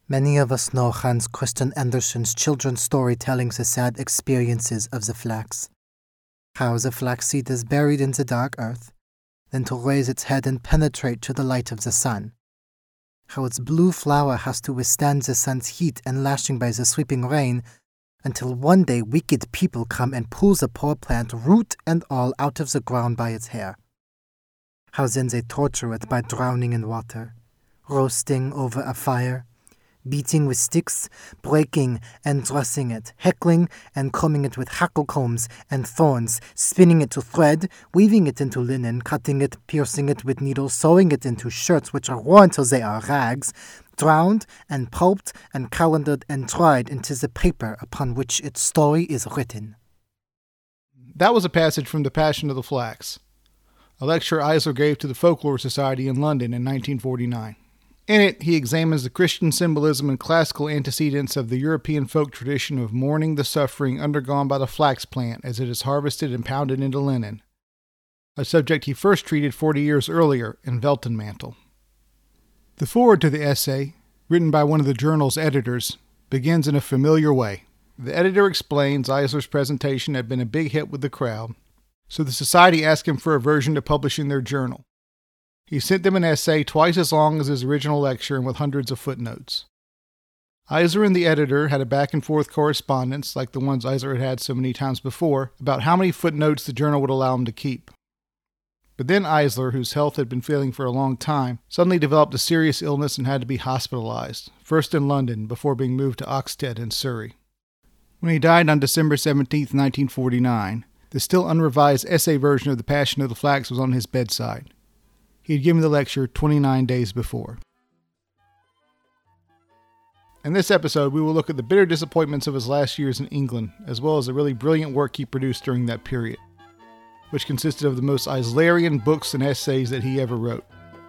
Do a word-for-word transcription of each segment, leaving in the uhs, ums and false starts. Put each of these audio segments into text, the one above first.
Many of us know Hans Christian Andersen's children's story telling the sad experiences of the flax. How the flaxseed is buried in the dark earth, then to raise its head and penetrate to the light of the sun. How its blue flower has to withstand the sun's heat and lashing by the sweeping rain, until one day wicked people come and pull the poor plant root and all out of the ground by its hair. How then they torture it by drowning in water, roasting over a fire, beating with sticks, breaking and dressing it, heckling and combing it with hackle combs and thorns, spinning it to thread, weaving it into linen, cutting it, piercing it with needles, sewing it into shirts which are worn till they are rags, drowned and pulped and calendared and dried into the paper upon which its story is written. That was a passage from The Passion of the Flax, a lecture Eisler gave to the Folklore Society in London in nineteen forty-nine. In it, he examines the Christian symbolism and classical antecedents of the European folk tradition of mourning the suffering undergone by the flax plant as it is harvested and pounded into linen, a subject he first treated forty years earlier in Weltenmantel. The foreword to the essay, written by one of the journal's editors, begins in a familiar way. The editor explains Eisler's presentation had been a big hit with the crowd, so the society asked him for a version to publish in their journal. He sent them an essay twice as long as his original lecture and with hundreds of footnotes. Eisler and the editor had a back-and-forth correspondence, like the ones Eisler had had so many times before, about how many footnotes the journal would allow him to keep. But then Eisler, whose health had been failing for a long time, suddenly developed a serious illness and had to be hospitalized, first in London, before being moved to Oxted in Surrey. When he died on December seventeenth, nineteen forty-nine, the still unrevised essay version of The Passion of the Flax was on his bedside. He had given the lecture twenty-nine days before. In this episode, we will look at the bitter disappointments of his last years in England, as well as the really brilliant work he produced during that period, which consisted of the most Eislerian books and essays that he ever wrote.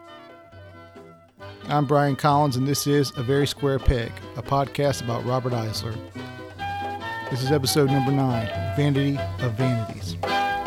I'm Brian Collins, and this is A Very Square Peg, a podcast about Robert Eisler. This is episode number nine, Vanity of Vanities.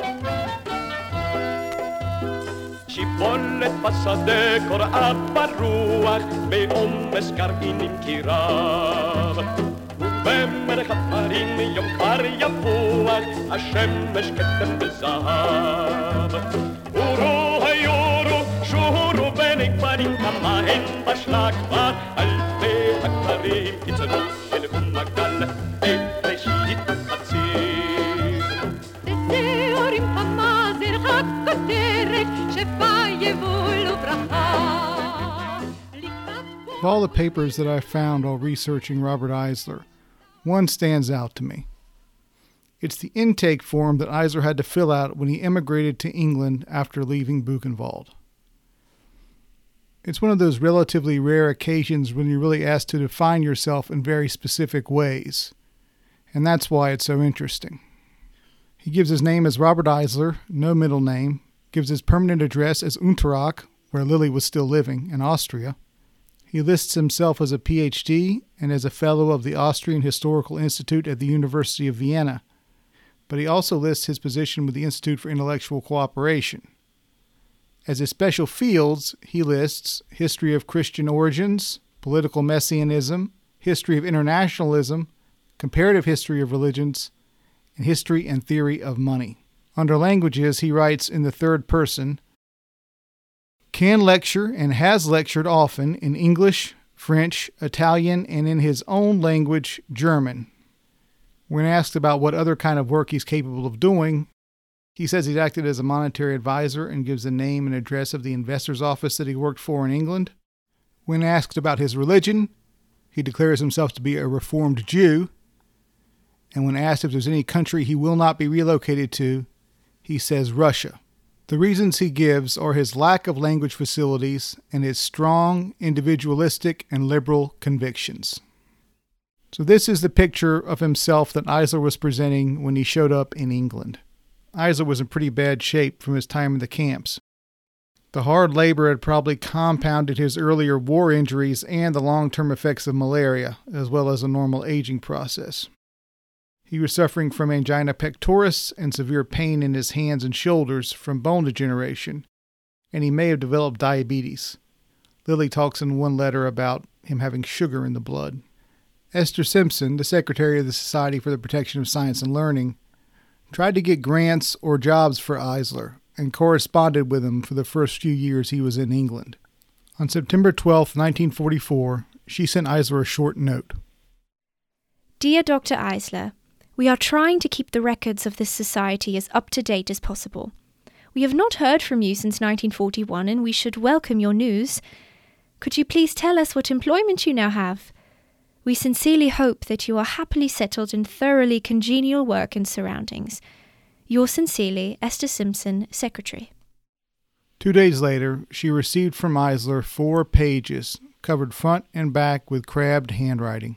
שיבולת בשדה קוראה ברוח בעומס גרעינים כי רב ובמלך הפרים יום כבר יפוח השמש כתם בזהב אורו היורו שורו בני כפרים כמה הן בשלה כבר אלפי הכפרים קיצונו של ומגל בראשית חציב ותיאורים כמה זרחק כותרת Of all the papers that I found while researching Robert Eisler, one stands out to me. It's the intake form that Eisler had to fill out when he emigrated to England after leaving Buchenwald. It's one of those relatively rare occasions when you're really asked to define yourself in very specific ways, and that's why it's so interesting. He gives his name as Robert Eisler, no middle name, gives his permanent address as Unterach, where Lily was still living, in Austria. He lists himself as a P H D and as a fellow of the Austrian Historical Institute at the University of Vienna, but he also lists his position with the Institute for Intellectual Cooperation. As his special fields, he lists history of Christian origins, political messianism, history of internationalism, comparative history of religions, and history and theory of money. Under languages, he writes in the third person, can lecture and has lectured often in English, French, Italian, and in his own language, German. When asked about what other kind of work he's capable of doing, he says he's acted as a monetary advisor and gives the name and address of the investor's office that he worked for in England. When asked about his religion, he declares himself to be a Reformed Jew. And when asked if there's any country he will not be relocated to, he says Russia. The reasons he gives are his lack of language facilities and his strong, individualistic, and liberal convictions. So this is the picture of himself that Eisler was presenting when he showed up in England. Eisler was in pretty bad shape from his time in the camps. The hard labor had probably compounded his earlier war injuries and the long-term effects of malaria, as well as a normal aging process. He was suffering from angina pectoris and severe pain in his hands and shoulders from bone degeneration, and he may have developed diabetes. Lily talks in one letter about him having sugar in the blood. Esther Simpson, the secretary of the Society for the Protection of Science and Learning, tried to get grants or jobs for Eisler and corresponded with him for the first few years he was in England. On September twelfth, nineteen forty-four, she sent Eisler a short note. Dear Doctor Eisler, we are trying to keep the records of this society as up-to-date as possible. We have not heard from you since nineteen forty-one, and we should welcome your news. Could you please tell us what employment you now have? We sincerely hope that you are happily settled in thoroughly congenial work and surroundings. Yours sincerely, Esther Simpson, Secretary. Two days later, she received from Eisler four pages, covered front and back with crabbed handwriting.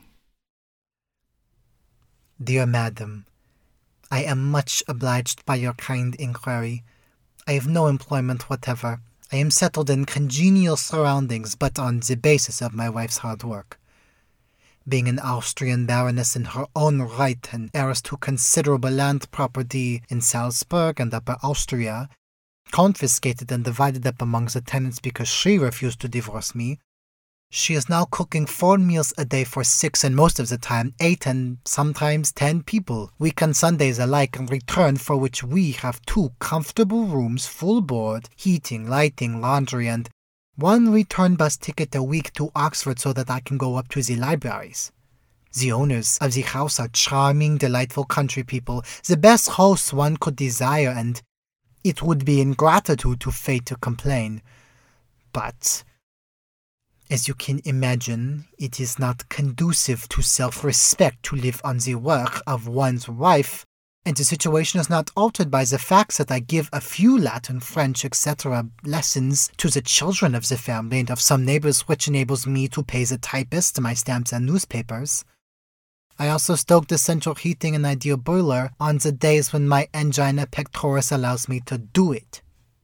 Dear Madam, I am much obliged by your kind inquiry. I have no employment whatever. I am settled in congenial surroundings, but on the basis of my wife's hard work. Being an Austrian baroness in her own right and heiress to considerable land property in Salzburg and Upper Austria, confiscated and divided up among the tenants because she refused to divorce me, she is now cooking four meals a day for six and most of the time eight and sometimes ten people, week and Sundays alike, in return for which we have two comfortable rooms, full board, heating, lighting, laundry, and one return bus ticket a week to Oxford so that I can go up to the libraries. The owners of the house are charming, delightful country people, the best hosts one could desire, and it would be ingratitude to fate to complain. But, as you can imagine, it is not conducive to self-respect to live on the work of one's wife, and the situation is not altered by the facts that I give a few Latin, French, et cetera lessons to the children of the family and of some neighbors, which enables me to pay the typist my stamps and newspapers. I also stoke the central heating and ideal boiler on the days when my angina pectoris allows me to do it.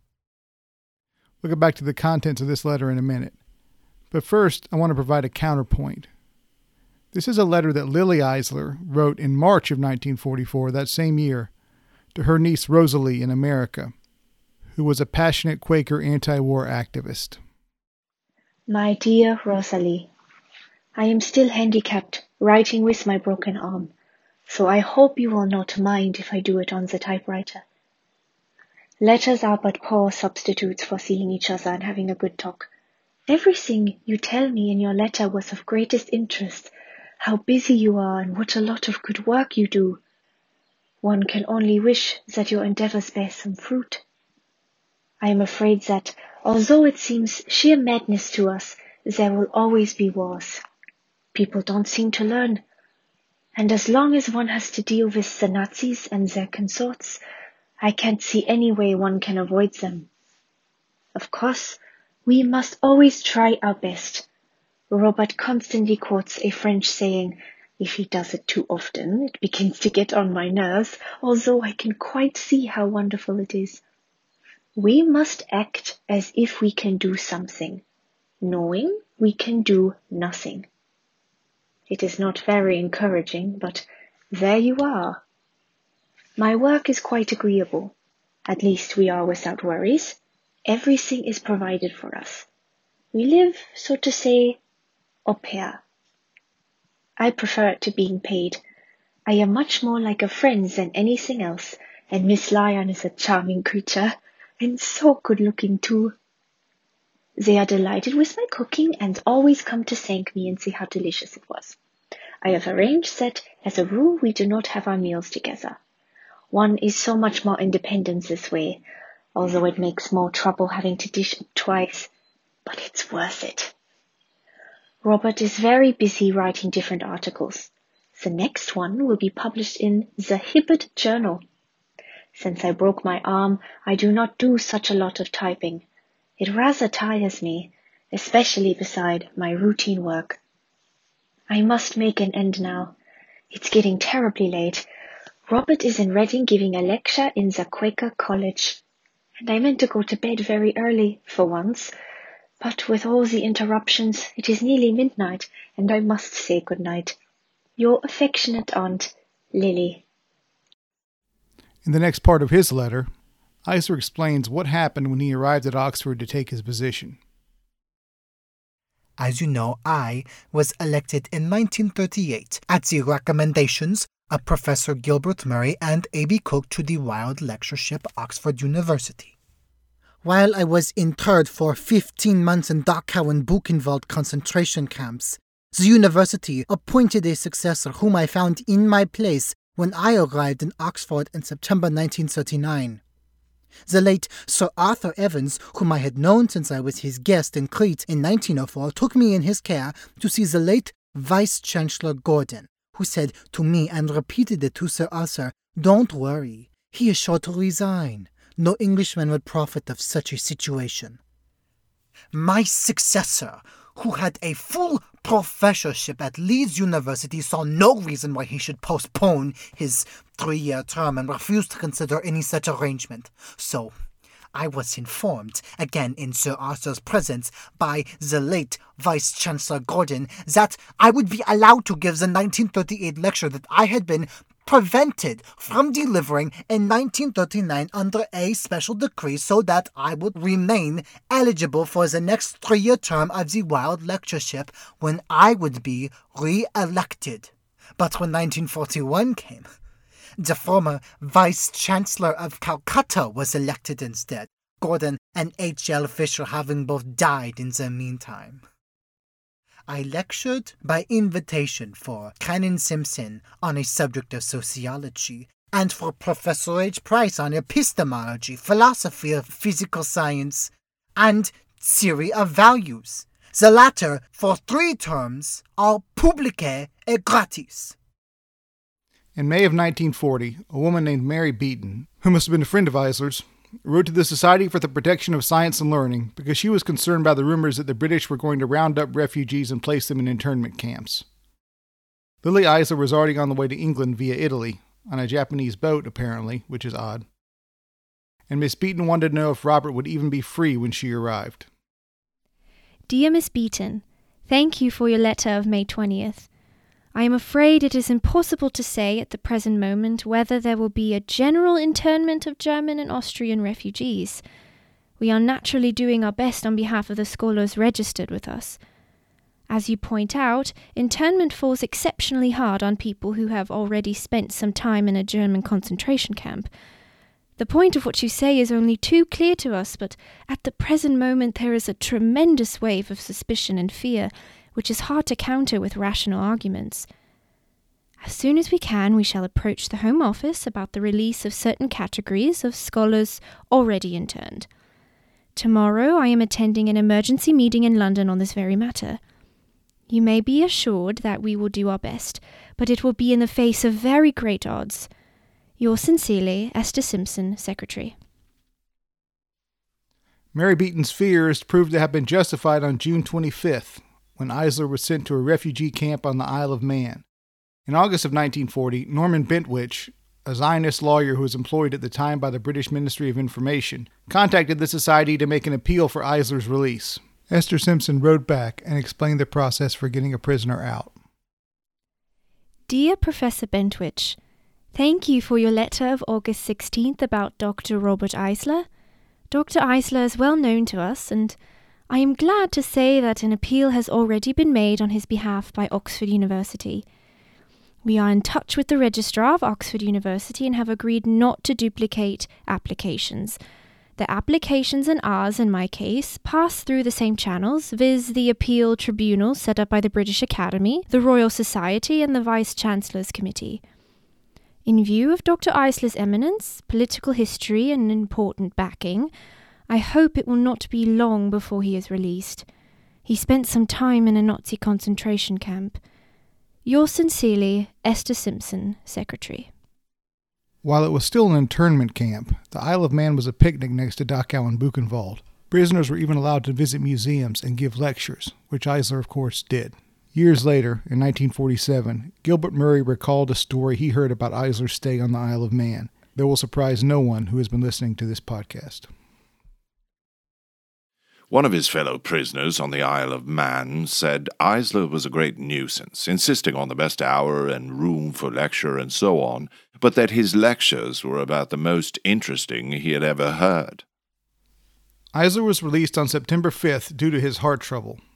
We'll get back to the contents of this letter in a minute. But first, I want to provide a counterpoint. This is a letter that Lily Eisler wrote in March of nineteen forty-four, that same year, to her niece Rosalie in America, who was a passionate Quaker anti-war activist. My dear Rosalie, I am still handicapped, writing with my broken arm, so I hope you will not mind if I do it on the typewriter. Letters are but poor substitutes for seeing each other and having a good talk. Everything you tell me in your letter was of greatest interest, how busy you are and what a lot of good work you do. One can only wish that your endeavors bear some fruit. I am afraid that, although it seems sheer madness to us, there will always be wars. People don't seem to learn. And as long as one has to deal with the Nazis and their consorts, I can't see any way one can avoid them. Of course, we must always try our best. Robert constantly quotes a French saying, if he does it too often, it begins to get on my nerves, although I can quite see how wonderful it is. We must act as if we can do something, knowing we can do nothing. It is not very encouraging, but there you are. My work is quite agreeable. At least we are without worries. Everything is provided for us. We live, so to say, au pair. I prefer it to being paid. I am much more like a friend than anything else, and Miss Lyon is a charming creature, and so good-looking too. They are delighted with my cooking and always come to thank me and say how delicious it was. I have arranged that, as a rule, we do not have our meals together. One is so much more independent this way, although it makes more trouble having to dish it twice, but it's worth it. Robert is very busy writing different articles. The next one will be published in the Hibbert Journal. Since I broke my arm, I do not do such a lot of typing. It rather tires me, especially beside my routine work. I must make an end now. It's getting terribly late. Robert is in Reading giving a lecture in the Quaker College, and I meant to go to bed very early for once. But with all the interruptions, it is nearly midnight, and I must say good night. Your affectionate aunt, Lily. In the next part of his letter, Eisler explains what happened when he arrived at Oxford to take his position. As you know, I was elected in nineteen thirty-eight at the recommendations of Professor Gilbert Murray and A B Cook to the Wilde Lectureship, Oxford University. While I was interred for fifteen months in Dachau and Buchenwald concentration camps, the university appointed a successor whom I found in my place when I arrived in Oxford in September nineteen thirty-nine. The late Sir Arthur Evans, whom I had known since I was his guest in Crete in nineteen oh four, took me in his care to see the late Vice-Chancellor Gordon, who said to me and repeated it to Sir Arthur, "Don't worry, he is sure to resign. No Englishman would profit of such a situation." My successor, who had a full professorship at Leeds University, saw no reason why he should postpone his three-year term and refused to consider any such arrangement. So I was informed, again in Sir Arthur's presence, by the late Vice-Chancellor Gordon, that I would be allowed to give the nineteen thirty-eight lecture that I had been prevented from delivering in nineteen thirty-nine under a special decree, so that I would remain eligible for the next three-year term of the Wilde Lectureship when I would be re-elected. But when nineteen forty-one came, the former Vice-Chancellor of Calcutta was elected instead, Gordon and H L Fisher having both died in the meantime. I lectured by invitation for Canon Simpson on a subject of sociology, and for Professor H. Price on epistemology, philosophy of physical science, and theory of values. The latter for three terms, all publique et gratis. In May of nineteen forty, a woman named Mary Beaton, who must have been a friend of Eisler's, wrote to the Society for the Protection of Science and Learning because she was concerned by the rumors that the British were going to round up refugees and place them in internment camps. Lily Eisler was already on the way to England via Italy, on a Japanese boat apparently, which is odd. And Miss Beaton wanted to know if Robert would even be free when she arrived. Dear Miss Beaton, thank you for your letter of May twentieth. I am afraid it is impossible to say at the present moment whether there will be a general internment of German and Austrian refugees. We are naturally doing our best on behalf of the scholars registered with us. As you point out, internment falls exceptionally hard on people who have already spent some time in a German concentration camp. The point of what you say is only too clear to us, but at the present moment there is a tremendous wave of suspicion and fear, which is hard to counter with rational arguments. As soon as we can, we shall approach the Home Office about the release of certain categories of scholars already interned. Tomorrow I am attending an emergency meeting in London on this very matter. You may be assured that we will do our best, but it will be in the face of very great odds. Yours sincerely, Esther Simpson, Secretary. Mary Beaton's fears proved to have been justified on June twenty-fifth, when Eisler was sent to a refugee camp on the Isle of Man. In August of nineteen forty, Norman Bentwich, a Zionist lawyer who was employed at the time by the British Ministry of Information, contacted the Society to make an appeal for Eisler's release. Esther Simpson wrote back and explained the process for getting a prisoner out. Dear Professor Bentwich, thank you for your letter of August sixteenth about Doctor Robert Eisler. Doctor Eisler is well known to us, and I am glad to say that an appeal has already been made on his behalf by Oxford University. We are in touch with the Registrar of Oxford University and have agreed not to duplicate applications. The applications and ours, in my case, pass through the same channels, viz. The appeal tribunal set up by the British Academy, the Royal Society and the Vice-Chancellor's Committee. In view of Doctor Eisler's eminence, political history and important backing, I hope it will not be long before he is released. He spent some time in a Nazi concentration camp. Yours sincerely, Esther Simpson, Secretary. While it was still an internment camp, the Isle of Man was a picnic next to Dachau and Buchenwald. Prisoners were even allowed to visit museums and give lectures, which Eisler, of course, did. Years later, in nineteen forty-seven, Gilbert Murray recalled a story he heard about Eisler's stay on the Isle of Man that will surprise no one who has been listening to this podcast. One of his fellow prisoners on the Isle of Man said Eisler was a great nuisance, insisting on the best hour and room for lecture and so on, but that his lectures were about the most interesting he had ever heard. Eisler was released on September fifth due to his heart trouble.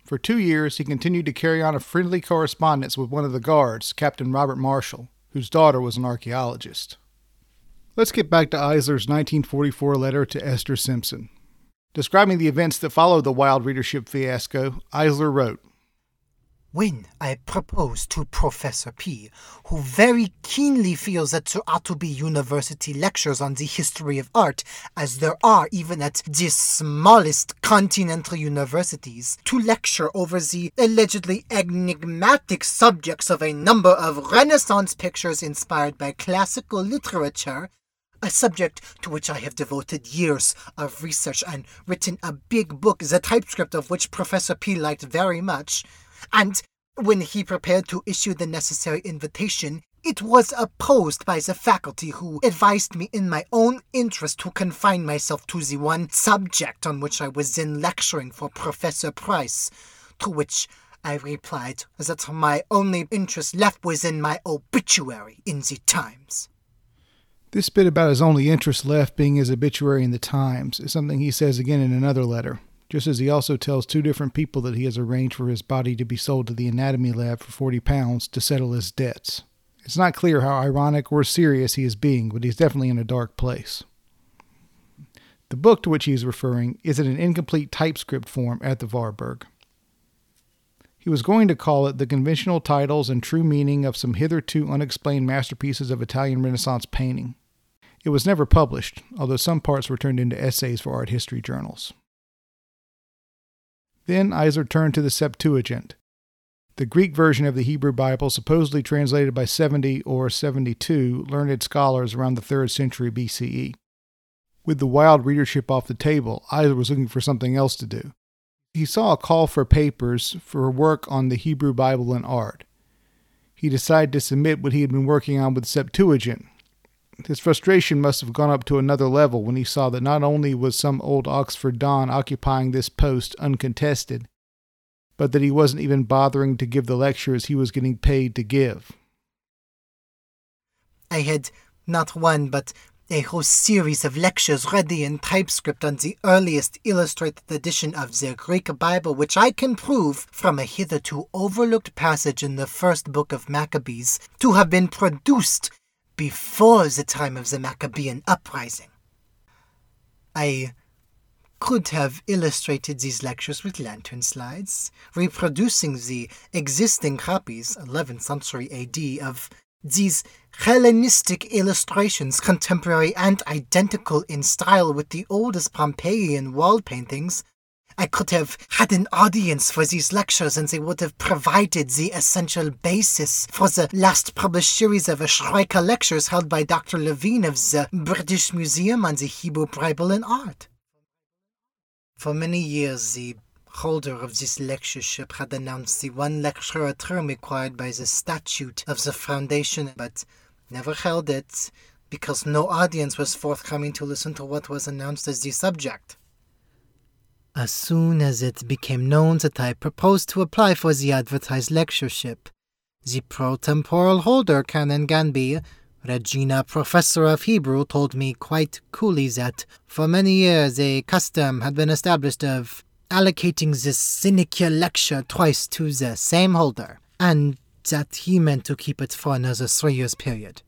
For two years, he continued to carry on a friendly correspondence with one of the guards, Captain Robert Marshall, whose daughter was an archaeologist. Let's get back to Eisler's nineteen forty-four letter to Esther Simpson. Describing the events that followed the Wild Readership fiasco, Eisler wrote, When I proposed to Professor P, who very keenly feels that there ought to be university lectures on the history of art, as there are even at the smallest continental universities, to lecture over the allegedly enigmatic subjects of a number of Renaissance pictures inspired by classical literature, a subject to which I have devoted years of research and written a big book, the typescript of which Professor P liked very much, and when he prepared to issue the necessary invitation, it was opposed by the faculty, who advised me in my own interest to confine myself to the one subject on which I was then lecturing for Professor Price, to which I replied that my only interest left was in my obituary in the Times. This bit about his only interest left being his obituary in the Times is something he says again in another letter, just as he also tells two different people that he has arranged for his body to be sold to the anatomy lab for forty pounds to settle his debts. It's not clear how ironic or serious he is being, but he's definitely in a dark place. The book to which he is referring is in an incomplete typescript form at the Warburg. He was going to call it The Conventional Titles and True Meaning of Some Hitherto Unexplained Masterpieces of Italian Renaissance Painting. It was never published, although some parts were turned into essays for art history journals. Then Eisler turned to the Septuagint, the Greek version of the Hebrew Bible supposedly translated by seventy or seventy-two learned scholars around the third century B C E. With the Wild Readership off the table, Eisler was looking for something else to do. He saw a call for papers for work on the Hebrew Bible and art. He decided to submit what he had been working on with Septuagint. His frustration must have gone up to another level when he saw that not only was some old Oxford Don occupying this post uncontested, but that he wasn't even bothering to give the lectures he was getting paid to give. I had not one, but a whole series of lectures ready in typescript on the earliest illustrated edition of the Greek Bible, which I can prove from a hitherto overlooked passage in the first book of Maccabees to have been produced before the time of the Maccabean uprising. I could have illustrated these lectures with lantern slides, reproducing the existing copies, eleventh century A D, of these Hellenistic illustrations, contemporary and identical in style with the oldest Pompeian wall paintings. I could have had an audience for these lectures, and they would have provided the essential basis for the last published series of Ashraika lectures held by Doctor Levine of the British Museum on the Hebrew Bible and art. For many years, the holder of this lectureship had announced the one lecturer term required by the statute of the foundation, but never held it because no audience was forthcoming to listen to what was announced as the subject. As soon as it became known that I proposed to apply for the advertised lectureship, the pro-temporal holder, Canon Ganby, Regina Professor of Hebrew, told me quite coolly that for many years a custom had been established of allocating this sinecure lecture twice to the same holder, and that he meant to keep it for another three years period.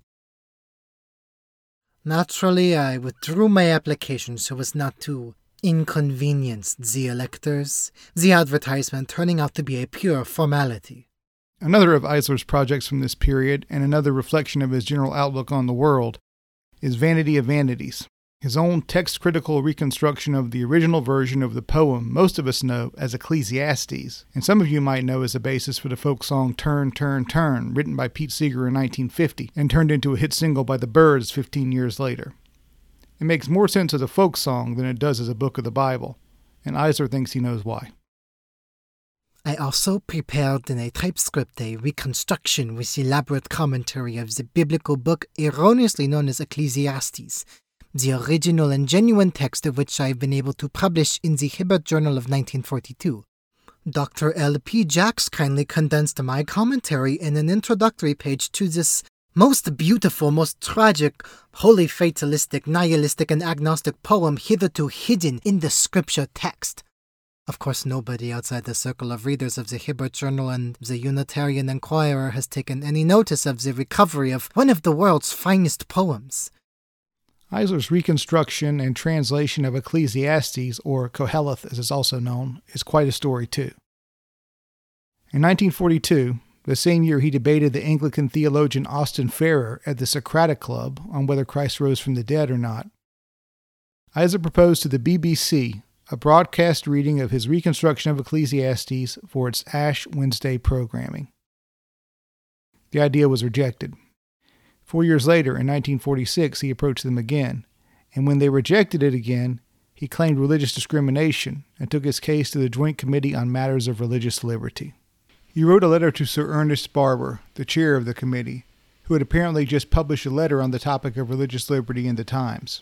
Naturally, I withdrew my application so as not to inconvenience the electors, the advertisement turning out to be a pure formality. Another of Eisler's projects from this period, and another reflection of his general outlook on the world, is Vanity of Vanities, his own text-critical reconstruction of the original version of the poem most of us know as Ecclesiastes, and some of you might know as a basis for the folk song Turn, Turn, Turn, written by Pete Seeger in nineteen fifty, and turned into a hit single by the Byrds fifteen years later. It makes more sense as a folk song than it does as a book of the Bible, and Eisler thinks he knows why. I also prepared in a typescript a reconstruction with elaborate commentary of the biblical book erroneously known as Ecclesiastes, the original and genuine text of which I have been able to publish in the Hibbert Journal of nineteen forty-two. Doctor L P Jacks kindly condensed my commentary in an introductory page to this most beautiful, most tragic, wholly fatalistic, nihilistic, and agnostic poem hitherto hidden in the scripture text. Of course, nobody outside the circle of readers of the Hebrew Journal and the Unitarian Enquirer has taken any notice of the recovery of one of the world's finest poems. Eisler's reconstruction and translation of Ecclesiastes, or Koheleth as it's also known, is quite a story too. In nineteen forty-two, the same year he debated the Anglican theologian Austin Farrer at the Socratic Club on whether Christ rose from the dead or not, Eisler proposed to the B B C a broadcast reading of his reconstruction of Ecclesiastes for its Ash Wednesday programming. The idea was rejected. Four years later, in nineteen forty-six, he approached them again, and when they rejected it again, he claimed religious discrimination and took his case to the Joint Committee on Matters of Religious Liberty. He wrote a letter to Sir Ernest Barber, the chair of the committee, who had apparently just published a letter on the topic of religious liberty in the Times.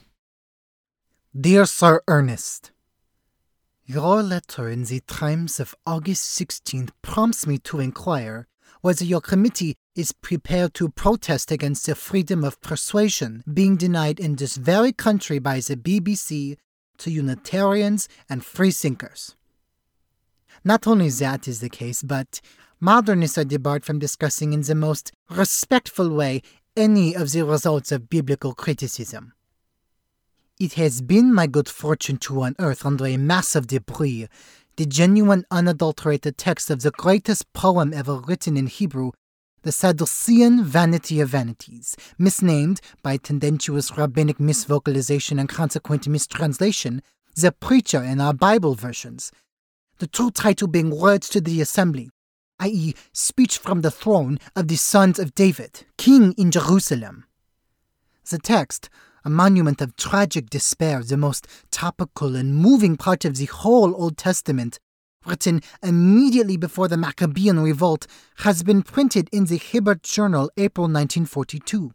Dear Sir Ernest, your letter in the Times of August sixteenth prompts me to inquire whether your committee is prepared to protest against the freedom of persuasion being denied in this very country by the B B C to Unitarians and freethinkers. Not only that is the case, but modernists are debarred from discussing in the most respectful way any of the results of biblical criticism. It has been my good fortune to unearth under a mass of debris the genuine unadulterated text of the greatest poem ever written in Hebrew, the Sadducean Vanity of Vanities, misnamed by tendentious rabbinic misvocalization and consequent mistranslation, the Preacher in our Bible versions, the true title being Words to the Assembly, that is, Speech from the Throne of the Sons of David, King in Jerusalem. The text, a monument of tragic despair, the most topical and moving part of the whole Old Testament, written immediately before the Maccabean revolt, has been printed in the Hebrew Journal, April nineteen forty-two.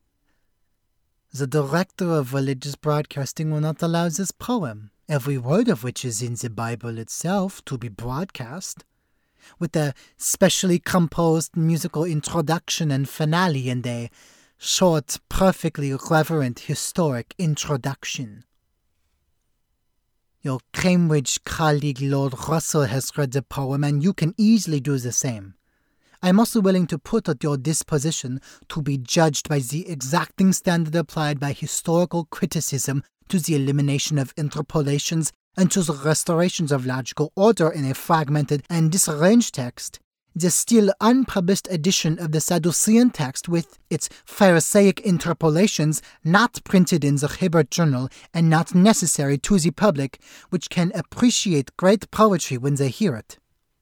The director of religious broadcasting will not allow this poem, every word of which is in the Bible itself, to be broadcast, with a specially composed musical introduction and finale and a short, perfectly reverent historic introduction. Your Cambridge colleague Lord Russell has read the poem, and you can easily do the same. I am also willing to put at your disposition to be judged by the exacting standard applied by historical criticism to the elimination of interpolations and to the restorations of logical order in a fragmented and disarranged text, the still unpublished edition of the Sadducean text with its Pharisaic interpolations not printed in the Hebrew Journal and not necessary to the public, which can appreciate great poetry when they hear it.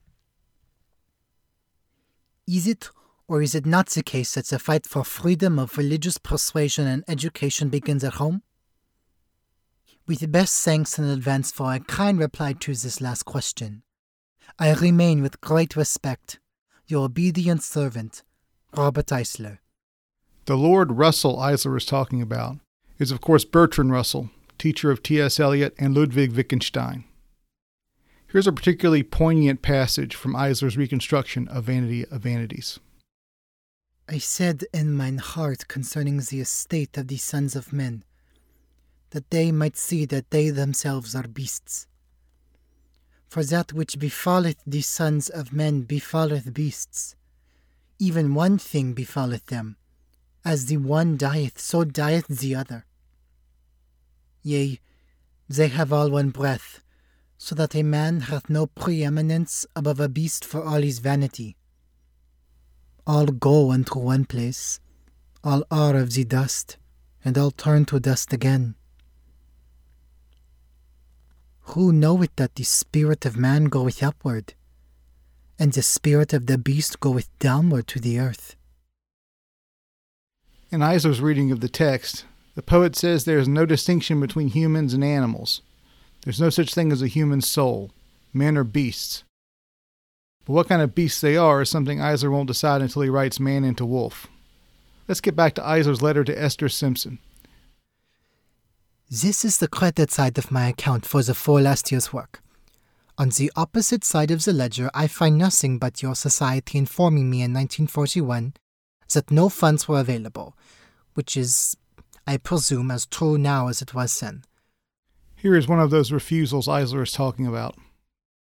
Is it or is it not the case that the fight for freedom of religious persuasion and education begins at home? With best thanks in advance for a kind reply to this last question, I remain with great respect, your obedient servant, Robert Eisler. The Lord Russell Eisler is talking about is, of course, Bertrand Russell, teacher of T S Eliot and Ludwig Wittgenstein. Here's a particularly poignant passage from Eisler's reconstruction of Vanity of Vanities. I said in mine heart concerning the estate of the sons of men, that they might see that they themselves are beasts. For that which befalleth the sons of men befalleth beasts. Even one thing befalleth them. As the one dieth, so dieth the other. Yea, they have all one breath, so that a man hath no preeminence above a beast for all his vanity. All go unto one place, all are of the dust, and all turn to dust again. Who knoweth that the spirit of man goeth upward, and the spirit of the beast goeth downward to the earth? In Eisler's reading of the text, the poet says there is no distinction between humans and animals. There's no such thing as a human soul. Men are beasts. But what kind of beasts they are is something Eisler won't decide until he writes Man into Wolf. Let's get back to Eisler's letter to Esther Simpson. This is the credit side of my account for the four last year's work. On the opposite side of the ledger, I find nothing but your society informing me in nineteen forty-one that no funds were available, which is, I presume, as true now as it was then. Here is one of those refusals Eisler is talking about.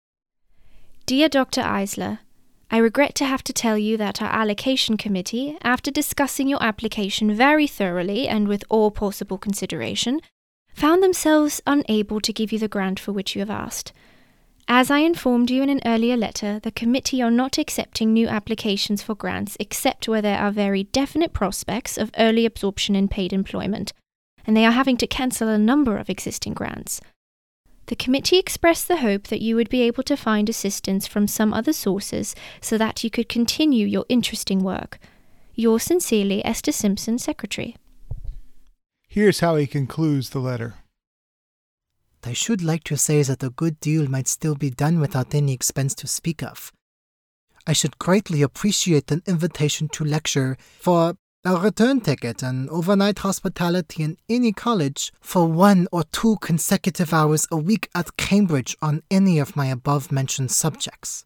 Dear Doctor Eisler, I regret to have to tell you that our allocation committee, after discussing your application very thoroughly and with all possible consideration, found themselves unable to give you the grant for which you have asked. As I informed you in an earlier letter, the committee are not accepting new applications for grants except where there are very definite prospects of early absorption in paid employment, and they are having to cancel a number of existing grants. The committee expressed the hope that you would be able to find assistance from some other sources so that you could continue your interesting work. Yours sincerely, Esther Simpson, Secretary. Here's how he concludes the letter. I should like to say that a good deal might still be done without any expense to speak of. I should greatly appreciate an invitation to lecture for a return ticket and overnight hospitality in any college for one or two consecutive hours a week at Cambridge on any of my above-mentioned subjects.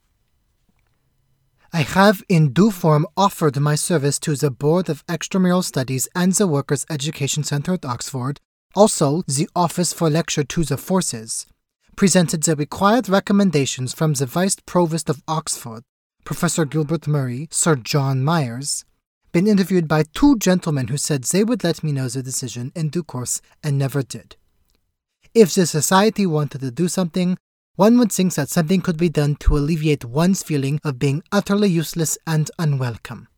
I have in due form offered my service to the Board of Extramural Studies and the Workers' Education Centre at Oxford, also the Office for Lecture to the Forces, presented the required recommendations from the Vice Provost of Oxford, Professor Gilbert Murray, Sir John Myers, been interviewed by two gentlemen who said they would let me know the decision in due course and never did. If the society wanted to do something, one would think that something could be done to alleviate one's feeling of being utterly useless and unwelcome.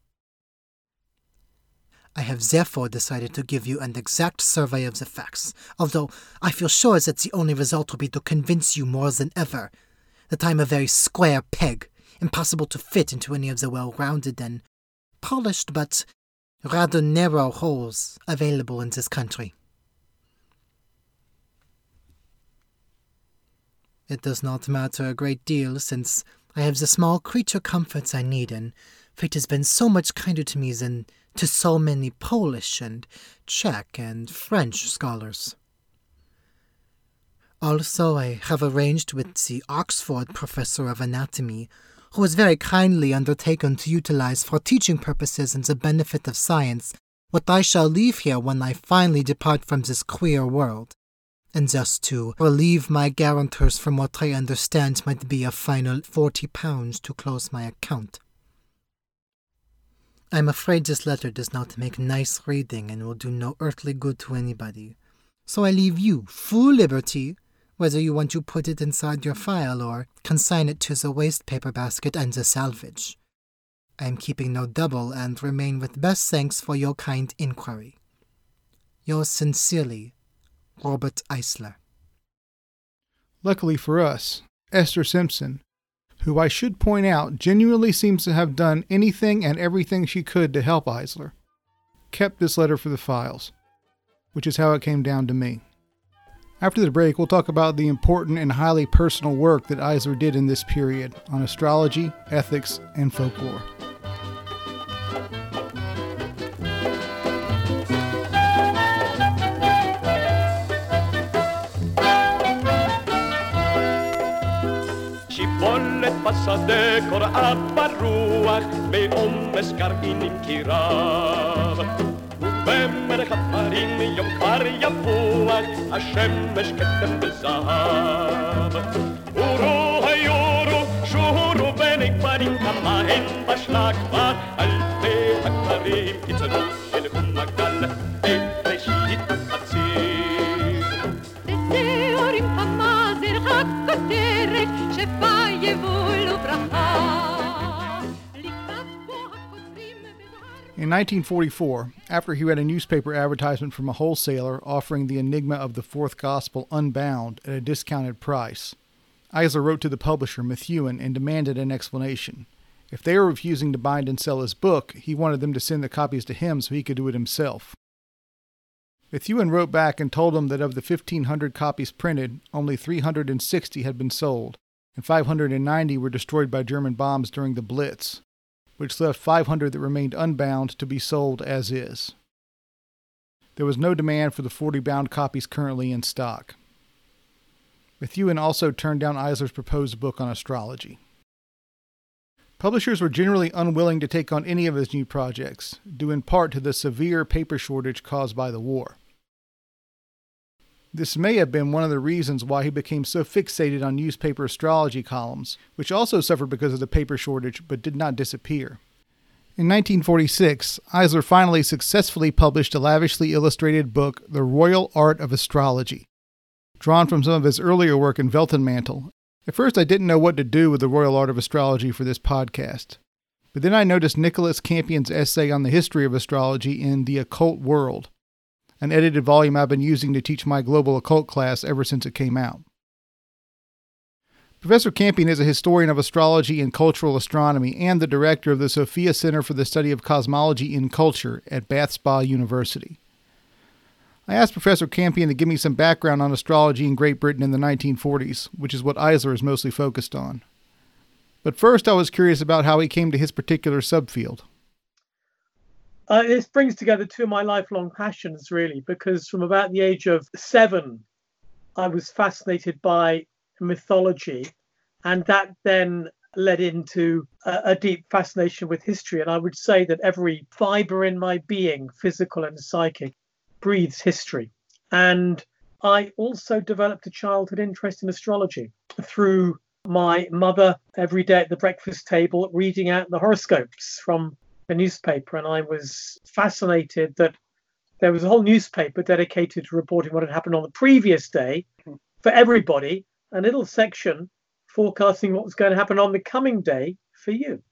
I have therefore decided to give you an exact survey of the facts, although I feel sure that the only result will be to convince you more than ever that I am a very square peg, impossible to fit into any of the well-rounded and polished but rather narrow holes available in this country. It does not matter a great deal, since I have the small creature comforts I need, and fate has been so much kinder to me than to so many Polish and Czech and French scholars. Also, I have arranged with the Oxford professor of anatomy, who has very kindly undertaken to utilize for teaching purposes and the benefit of science what I shall leave here when I finally depart from this queer world, and thus to relieve my guarantors from what I understand might be a final forty pounds to close my account. I am afraid this letter does not make nice reading and will do no earthly good to anybody, so I leave you full liberty whether you want to put it inside your file or consign it to the waste paper basket and the salvage. I am keeping no double and remain with best thanks for your kind inquiry. Yours sincerely, Robert Eisler. Luckily for us, Esther Simpson, who I should point out genuinely seems to have done anything and everything she could to help Eisler, kept this letter for the files, which is how it came down to me. After the break, we'll talk about the important and highly personal work that Eisler did in this period on astrology, ethics, and folklore. שיבולת בשדה קוראה ברוח בעומס גרעינים כי רב ובמלך הפרים יום כבר יבוח השמש כתם בזהב אורו היורו שורו בני כפרים כמה הן בשלה כבר אלפי הכפרים יצאו אל ומגל בראשית החציר תזהורים כמה זרחק כותרת שבה יבולו ברכה In nineteen forty-four, after he read a newspaper advertisement from a wholesaler offering the Enigma of the Fourth Gospel unbound at a discounted price, Eisler wrote to the publisher, Methuen, and demanded an explanation. If they were refusing to bind and sell his book, he wanted them to send the copies to him so he could do it himself. Methuen wrote back and told them that of the fifteen hundred copies printed, only three hundred sixty had been sold, and five hundred ninety were destroyed by German bombs during the Blitz, which left five hundred that remained unbound to be sold as is. There was no demand for the forty bound copies currently in stock. Methuen also turned down Eisler's proposed book on astrology. Publishers were generally unwilling to take on any of his new projects, due in part to the severe paper shortage caused by the war. This may have been one of the reasons why he became so fixated on newspaper astrology columns, which also suffered because of the paper shortage but did not disappear. In nineteen forty-six, Eisler finally successfully published a lavishly illustrated book, The Royal Art of Astrology, drawn from some of his earlier work in Veltenmantel. At first I didn't know what to do with The Royal Art of Astrology for this podcast, but then I noticed Nicholas Campion's essay on the history of astrology in The Occult World, an edited volume I've been using to teach my global occult class ever since it came out. Professor Campion is a historian of astrology and cultural astronomy and the director of the Sophia Center for the Study of Cosmology in Culture at Bath Spa University. I asked Professor Campion to give me some background on astrology in Great Britain in the nineteen forties, which is what Eisler is mostly focused on. But first I was curious about how he came to his particular subfield. Uh, this brings together two of my lifelong passions, really, because from about the age of seven, I was fascinated by mythology, and that then led into a, a deep fascination with history. And I would say that every fiber in my being, physical and psychic, breathes history. And I also developed a childhood interest in astrology through my mother every day at the breakfast table reading out the horoscopes from the newspaper, and I was fascinated that there was a whole newspaper dedicated to reporting what had happened on the previous day for everybody, a little section forecasting what was going to happen on the coming day for you.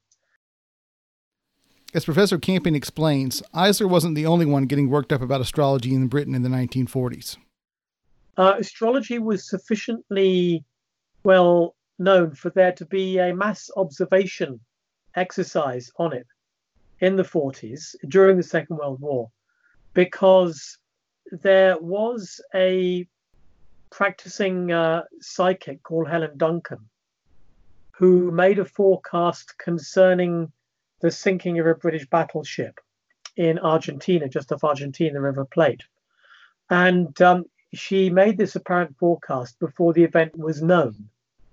As Professor Campion explains, Eisler wasn't the only one getting worked up about astrology in Britain in the nineteen forties. Uh, astrology was sufficiently well known for there to be a mass observation exercise on it in the forties during the Second World War, because there was a practicing uh, psychic called Helen Duncan who made a forecast concerning the sinking of a British battleship in Argentina, just off Argentina, the River Plate. And um, she made this apparent forecast before the event was known.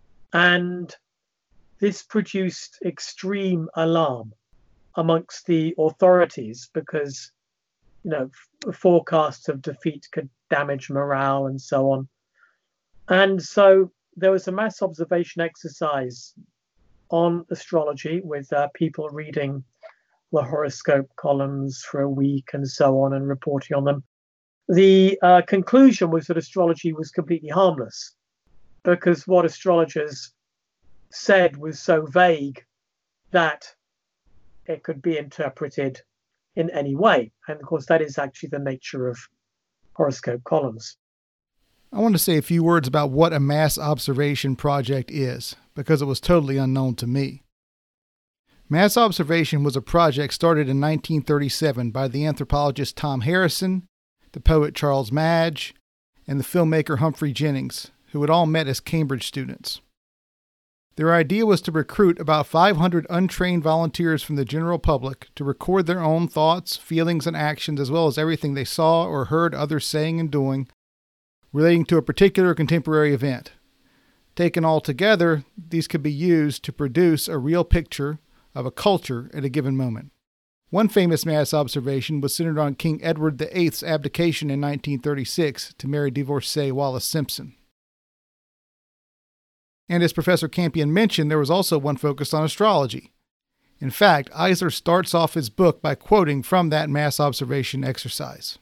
And this produced extreme alarm amongst the authorities because, you know, f- forecasts of defeat could damage morale and so on. And so there was a mass observation exercise on astrology with uh, people reading the horoscope columns for a week and so on and reporting on them. The uh, conclusion was that astrology was completely harmless because what astrologers said was so vague that it could be interpreted in any way. And of course, that is actually the nature of horoscope columns. I want to say a few words about what a mass observation project is, because it was totally unknown to me. Mass observation was a project started in nineteen thirty-seven by the anthropologist Tom Harrison, the poet Charles Madge, and the filmmaker Humphrey Jennings, who had all met as Cambridge students. Their idea was to recruit about five hundred untrained volunteers from the general public to record their own thoughts, feelings, and actions, as well as everything they saw or heard others saying and doing relating to a particular contemporary event. Taken all together, these could be used to produce a real picture of a culture at a given moment. One famous mass observation was centered on King Edward the Eighth's abdication in nineteen thirty-six to marry divorcee Wallis Simpson. And as Professor Campion mentioned, there was also one focused on astrology. In fact, Eisler starts off his book by quoting from that mass observation exercise.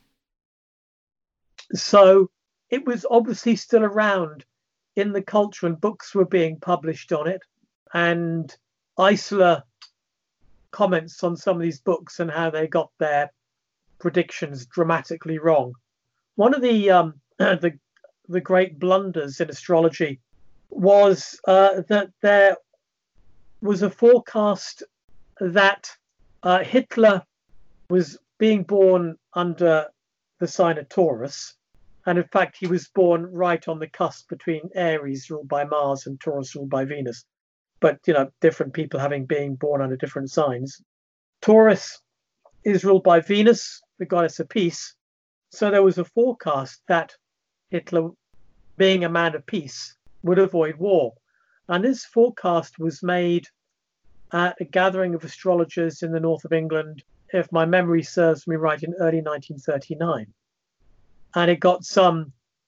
So it was obviously still around in the culture and books were being published on it. And Eisler comments on some of these books and how they got their predictions dramatically wrong. One of the um, the, the great blunders in astrology was uh, that there was a forecast that uh, Hitler was being born under the sign of Taurus. And in fact, he was born right on the cusp between Aries, ruled by Mars, and Taurus, ruled by Venus. But, you know, different people having been born under different signs. Taurus is ruled by Venus, the goddess of peace. So there was a forecast that Hitler, being a man of peace, would avoid war. And this forecast was made at a gathering of astrologers in the north of England, if my memory serves me right, in early nineteen thirty-nine. And it got some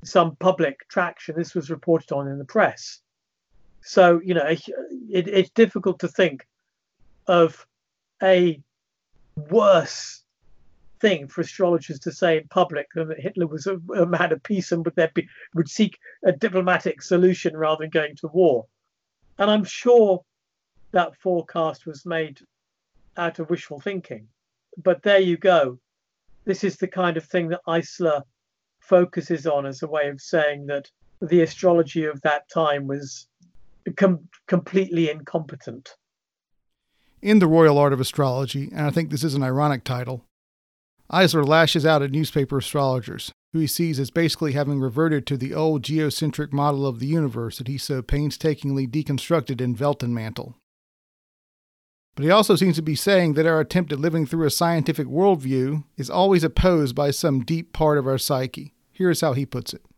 some public traction. This was reported on in the press. So, you know, it, it's difficult to think of a worse thing for astrologers to say in public than that Hitler was a, a man of peace and would, there be, would seek a diplomatic solution rather than going to war. And I'm sure that forecast was made out of wishful thinking. But there you go. This is the kind of thing that Eisler focuses on as a way of saying that the astrology of that time was com- completely incompetent. In The Royal Art of Astrology, and I think this is an ironic title, Eisler lashes out at newspaper astrologers, who he sees as basically having reverted to the old geocentric model of the universe that he so painstakingly deconstructed in Weltenmantel. But he also seems to be saying that our attempt at living through a scientific worldview is always opposed by some deep part of our psyche. Here's how he puts it.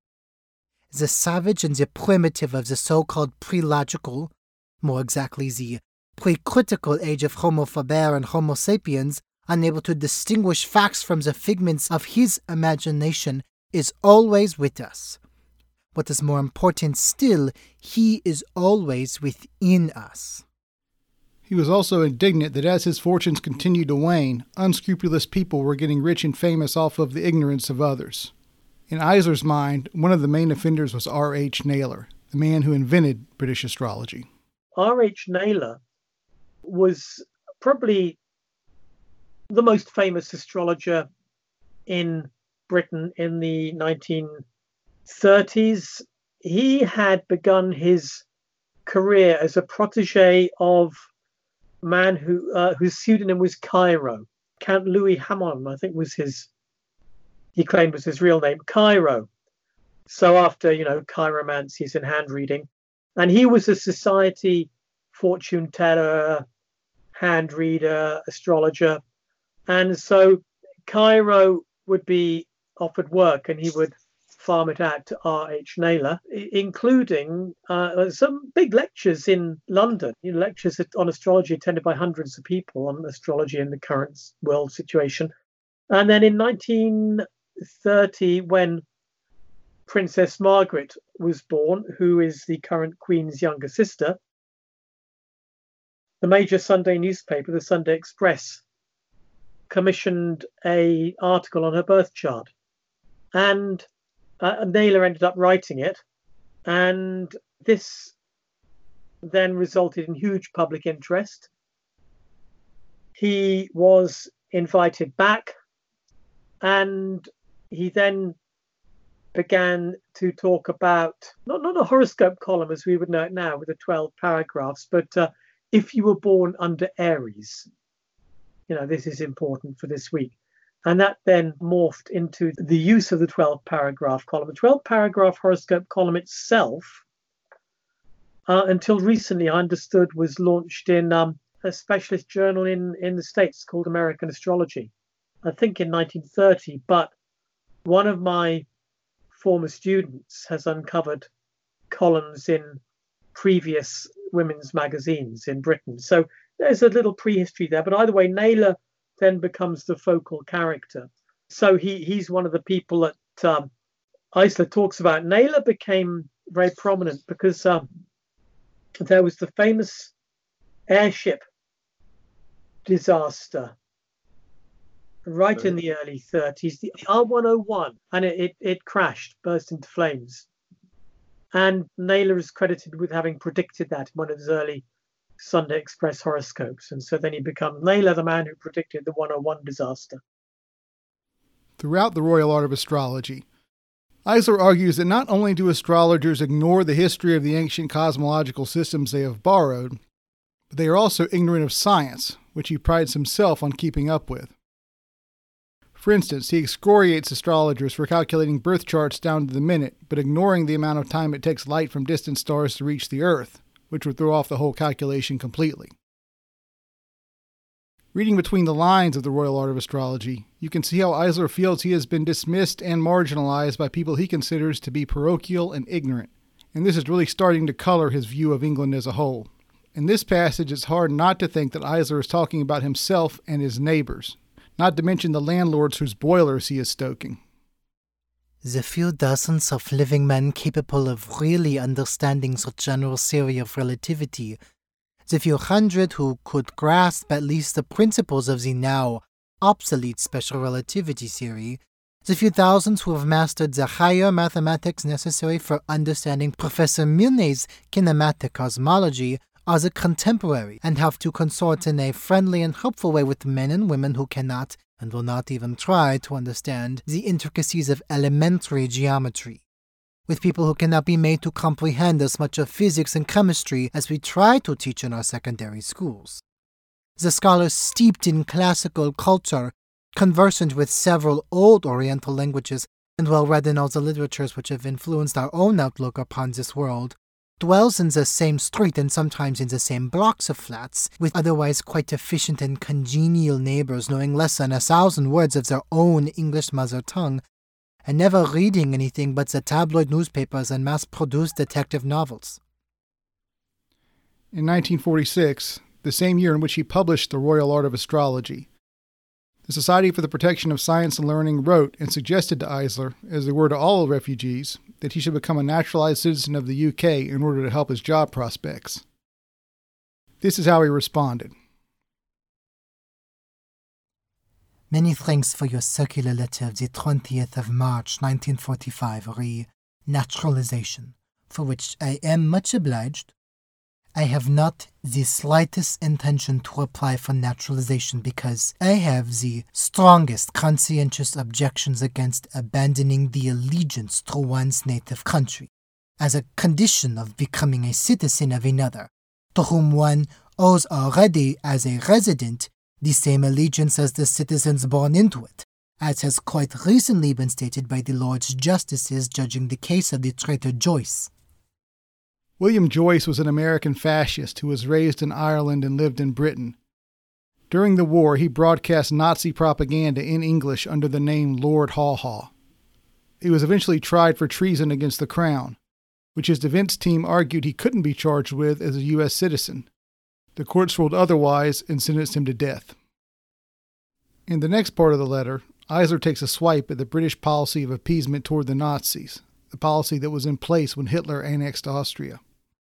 The savage and the primitive of the so-called pre-logical, more exactly the pre-critical age of Homo faber and Homo sapiens, unable to distinguish facts from the figments of his imagination, is always with us. What is more important still, he is always within us. He was also indignant that as his fortunes continued to wane, unscrupulous people were getting rich and famous off of the ignorance of others. In Eisler's mind, one of the main offenders was R H Naylor, the man who invented British astrology. R H Naylor was probably the most famous astrologer in Britain in the nineteen thirties. He had begun his career as a protege of a man who uh, whose pseudonym was Cairo. Count Louis Hamon, I think, was his, he claimed was his real name, Cairo. So after, you know, chiromancies and hand reading. And he was a society fortune teller, hand reader, astrologer. And so Cairo would be offered work and he would farm it out to R H Naylor, including uh, some big lectures in London, you know, lectures on astrology attended by hundreds of people on astrology in the current world situation. And then in nineteen thirty, when Princess Margaret was born, who is the current Queen's younger sister, the major Sunday newspaper, the Sunday Express, commissioned a article on her birth chart, and uh, Naylor ended up writing it, and this then resulted in huge public interest. He was invited back, and he then began to talk about not not a horoscope column as we would know it now with the twelve paragraphs, but uh, if you were born under Aries, you know, this is important for this week. And that then morphed into the use of the twelve paragraph column. The twelve paragraph horoscope column itself, uh, until recently, I understood, was launched in um, a specialist journal in, in the States called American Astrology, I think in nineteen thirty. But one of my former students has uncovered columns in previous women's magazines in Britain. So there's a little prehistory there. But either way, Naylor then becomes the focal character. So he he's one of the people that um, Eisler talks about. Naylor became very prominent because um, there was the famous airship disaster right in the early thirties, the R one oh one, and it, it, it crashed, burst into flames. And Naylor is credited with having predicted that in one of his early Sunday Express horoscopes. And so then he becomes Naylor, the man who predicted the one oh one disaster. Throughout The Royal Art of Astrology, Eisler argues that not only do astrologers ignore the history of the ancient cosmological systems they have borrowed, but they are also ignorant of science, which he prides himself on keeping up with. For instance, he excoriates astrologers for calculating birth charts down to the minute, but ignoring the amount of time it takes light from distant stars to reach the Earth, which would throw off the whole calculation completely. Reading between the lines of The Royal Art of Astrology, you can see how Eisler feels he has been dismissed and marginalized by people he considers to be parochial and ignorant, and this is really starting to color his view of England as a whole. In this passage, it's hard not to think that Eisler is talking about himself and his neighbors, not to mention the landlords whose boilers he is stoking. The few dozens of living men capable of really understanding the general theory of relativity, the few hundred who could grasp at least the principles of the now obsolete special relativity theory, the few thousands who have mastered the higher mathematics necessary for understanding Professor Milne's kinematic cosmology, are the contemporary and have to consort in a friendly and helpful way with men and women who cannot and will not even try to understand the intricacies of elementary geometry, with people who cannot be made to comprehend as much of physics and chemistry as we try to teach in our secondary schools. The scholars steeped in classical culture, conversant with several old Oriental languages, and well-read in all the literatures which have influenced our own outlook upon this world, dwells in the same street and sometimes in the same blocks of flats, with otherwise quite efficient and congenial neighbors knowing less than a thousand words of their own English mother tongue, and never reading anything but the tabloid newspapers and mass-produced detective novels. In nineteen forty-six, the same year in which he published The Royal Art of Astrology, the Society for the Protection of Science and Learning wrote and suggested to Eisler, as they were to all refugees, that he should become a naturalized citizen of the U K in order to help his job prospects. This is how he responded. Many thanks for your circular letter of the twentieth of March nineteen forty-five re naturalization, for which I am much obliged. I have not the slightest intention to apply for naturalization because I have the strongest conscientious objections against abandoning the allegiance to one's native country as a condition of becoming a citizen of another, to whom one owes already as a resident the same allegiance as the citizens born into it, as has quite recently been stated by the Lords Justices judging the case of the traitor Joyce. William Joyce was an American fascist who was raised in Ireland and lived in Britain. During the war, he broadcast Nazi propaganda in English under the name Lord Haw Haw. He was eventually tried for treason against the Crown, which his defense team argued he couldn't be charged with as a U S citizen. The courts ruled otherwise and sentenced him to death. In the next part of the letter, Eisler takes a swipe at the British policy of appeasement toward the Nazis, the policy that was in place when Hitler annexed Austria.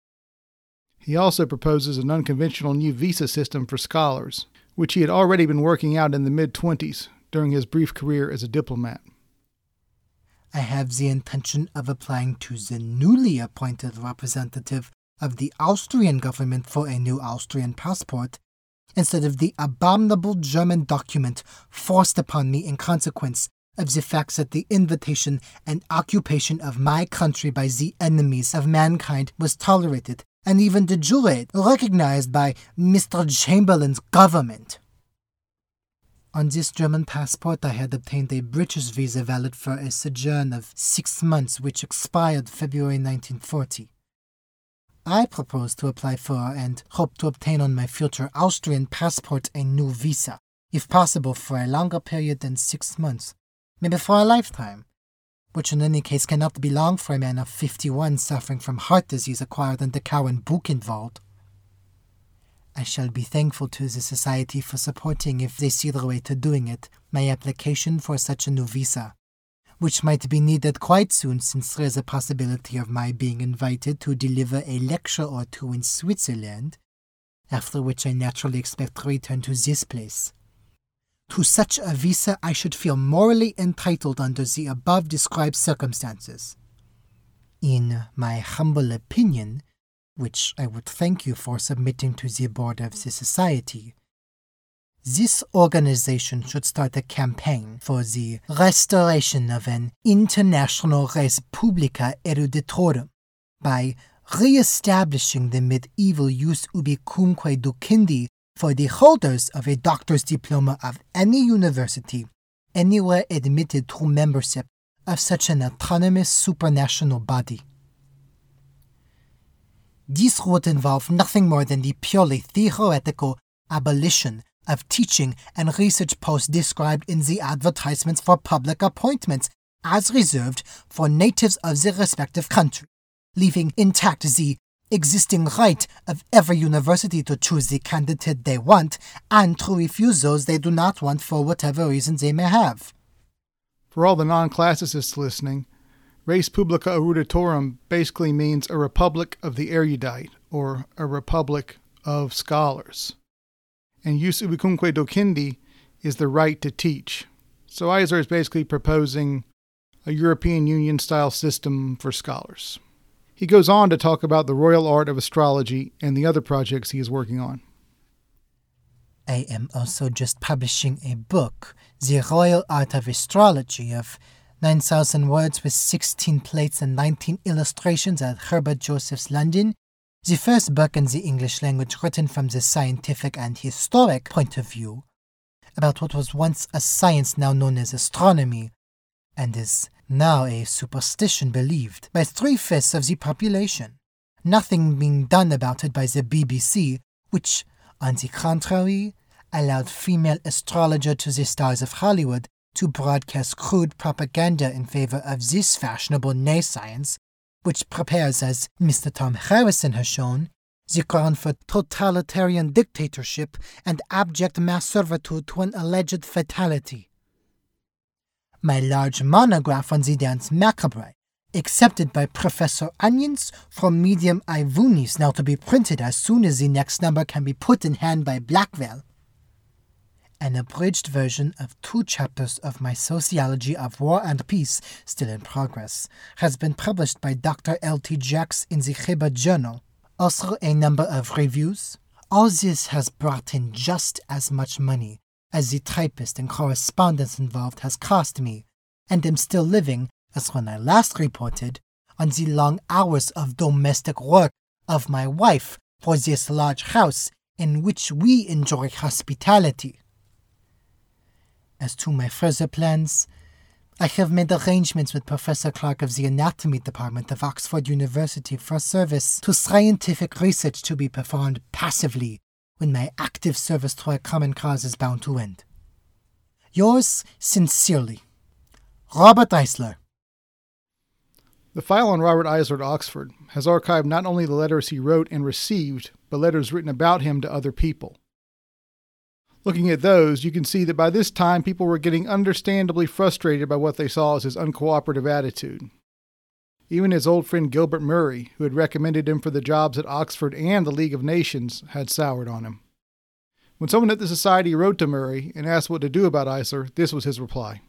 He also proposes an unconventional new visa system for scholars, which he had already been working out in the mid-twenties during his brief career as a diplomat. I have the intention of applying to the newly appointed representative of the Austrian government for a new Austrian passport, instead of the abominable German document forced upon me in consequence of the facts that the invitation and occupation of my country by the enemies of mankind was tolerated and even de jure recognized by Mister Chamberlain's government. On this German passport I had obtained a British visa valid for a sojourn of six months which expired February nineteen forty. I propose to apply for and hope to obtain on my future Austrian passport a new visa, if possible for a longer period than six months, maybe for a lifetime, which in any case cannot be long for a man of fifty-one suffering from heart disease acquired in the Cowan Buchenwald. I shall be thankful to the Society for supporting, if they see the way to doing it, my application for such a new visa, which might be needed quite soon since there is a possibility of my being invited to deliver a lecture or two in Switzerland, after which I naturally expect to return to this place. To such a visa I should feel morally entitled under the above-described circumstances. In my humble opinion, which I would thank you for submitting to the board of the Society, this organization should start a campaign for the restoration of an international res publica eruditorum by re-establishing the medieval jus ubicumque ducindi for the holders of a doctor's diploma of any university anywhere admitted to membership of such an autonomous supranational body. This would involve nothing more than the purely theoretical abolition of teaching and research posts described in the advertisements for public appointments as reserved for natives of the respective country, leaving intact the existing right of every university to choose the candidate they want and to refuse those they do not want for whatever reasons they may have. For all the non-classicists listening, res publica eruditorum basically means a republic of the erudite, or a republic of scholars. And jus ubicumque docendi is the right to teach. So Eisler is basically proposing a European Union-style system for scholars. He goes on to talk about the royal art of astrology and the other projects he is working on. I am also just publishing a book, The Royal Art of Astrology, of nine thousand words with sixteen plates and nineteen illustrations at Herbert Joseph's London, the first book in the English language written from the scientific and historic point of view, about what was once a science now known as astronomy, and is now a superstition believed by three-fifths of the population, nothing being done about it by the B B C, which, on the contrary, allowed female astrologer to the stars of Hollywood to broadcast crude propaganda in favor of this fashionable nayscience, which prepares, as Mister Tom Harrison has shown, the ground for totalitarian dictatorship and abject mass servitude to an alleged fatality. My large monograph on the dance macabre, accepted by Professor Onions from Medium Ivunis, now to be printed as soon as the next number can be put in hand by Blackwell. An abridged version of two chapters of my Sociology of War and Peace, still in progress, has been published by Doctor L T Jacks in the Cheba Journal. Also a number of reviews. All this has brought in just as much money as the typist and correspondence involved has cost me, and am still living, as when I last reported, on the long hours of domestic work of my wife for this large house in which we enjoy hospitality. As to my further plans, I have made arrangements with Professor Clark of the Anatomy Department of Oxford University for service to scientific research to be performed passively when my active service to a common cause is bound to end. Yours sincerely, Robert Eisler. The file on Robert Eisler at Oxford has archived not only the letters he wrote and received, but letters written about him to other people. Looking at those, you can see that by this time people were getting understandably frustrated by what they saw as his uncooperative attitude. Even his old friend Gilbert Murray, who had recommended him for the jobs at Oxford and the League of Nations, had soured on him. When someone at the Society wrote to Murray and asked what to do about Eisler, this was his reply.